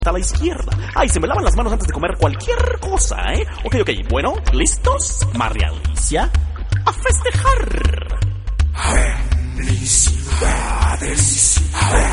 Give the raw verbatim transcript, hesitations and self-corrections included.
a la izquierda. Ay, se me lavan las manos antes de comer cualquier cosa, ¿eh? Ok, ok, bueno, ¿listos? María Alicia, a festejar. Felicidades.